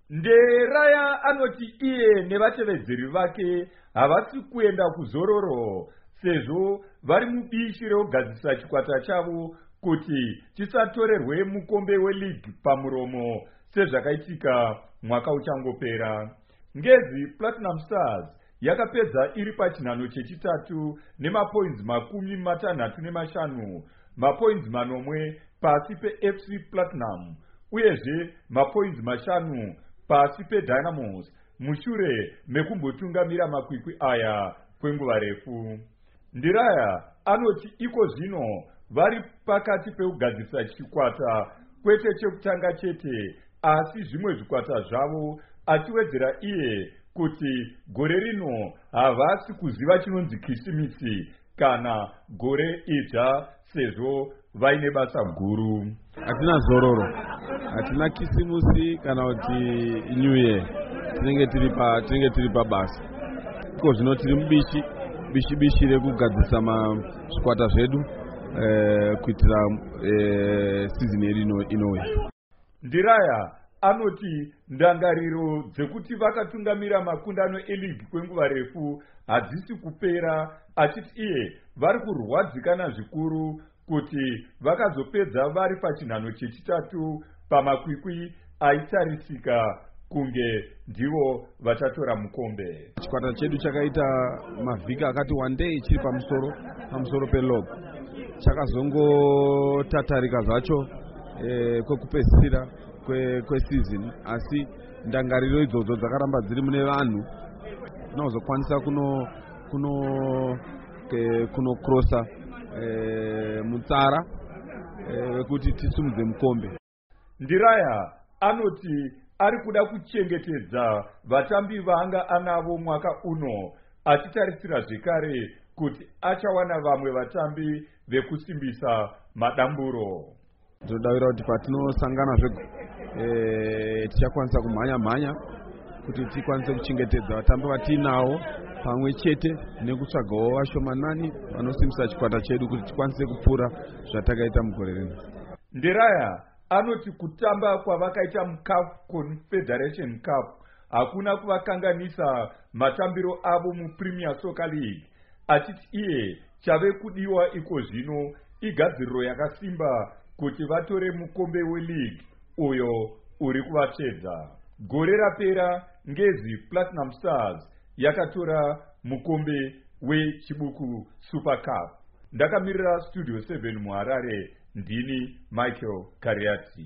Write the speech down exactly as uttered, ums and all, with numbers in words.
Nderaya anoti iye nevatevedzeri vake havasi kuenda kuzororo sezvo vari mubishi rekugadzisa chikwata chavo kuti chisatorerwe mukombe weligi pamuromo sezvakaitika mwaka uchangopera. Ngezi Platinum Stars yakapedza iri pachinhano chechitatu nemapoints makumi matanhatu nemashanu, mapoints manomwe pasi peF C Platinum uyezve mapoints mashanu pasi peDynamos mushure mekumbotungamira makwikwi aya kwenguva refu. Ndiraya anoti iko zvino vari pakati pekugadzisa chikwata kwete chekutanga chete asi zvimwe zvikwata zvavo, achiwedzera iye kuti gore rino havasi kuziva chinonzi Krisimisi kana gore idzva sezvo vaine basa guru. Hatina zororo, hatina Kisimusi kana kuti New Year, tinenge tiri pa tinenge tiri pabasa. Iko zvino tiri mubishi bishi bishi rekugadzisa zvikwata zvedu eh, kuitira eh, season ino inouya. Ndiraya anoti ndangariro dzekuti vakatungamira makundano eligi kwenguva refu hadzisi kupera, achiti iye vari kurwadzikana zvikuru kuti vakazopedza vari pachinhano chechitatu pamakwikwi aitarisika kunge ndivo vachatora mukombe. Chikwata chedu chakaita mavhiki akati wandei chiri pamusoro pamusoro pelog, chakazongotatarika zvacho eh, kwekupedzisira kweseason, asi ndangariro idzodzo dzakaramba dziri mune vanhu tinozokwanisa kuno kuno eh, kuno krosa eh, mutsara wekuti eh, tisumudze mukombe. Ndiraya anoti ari kuda kuchengetedza vatambi vaanga anavo mwaka uno, achitarisira zvekare kuti achawana vamwe vatambi vekusimbisa madamburo. Todavira kuti patinosangana zvego e, tichakwanisa kumhanya mhanya kuti tikwanise kuchengetedza vatambi vatinavo pamwe chete nekutsvagawo vashomanani vanosimbisa chikwata chedu kuti tikwanise kupfuura zvatakaita mugore rino. Nderaya anoti kutamba kwavakaita muCAF Confederation Cup hakuna kuvakanganisa matambiro avo muPremier Soccer League, achiti iye chave kudiwa iko zvino igadziriro yakasimba kuti vatore mukombe weligi uyo uri kuvatsvedza. Gore rapera Ngezi Platinum Stars yakatora mukombe wechibuku Super Cup. Ndakamirira Studio seven muHarare, ndini Michael Kariati.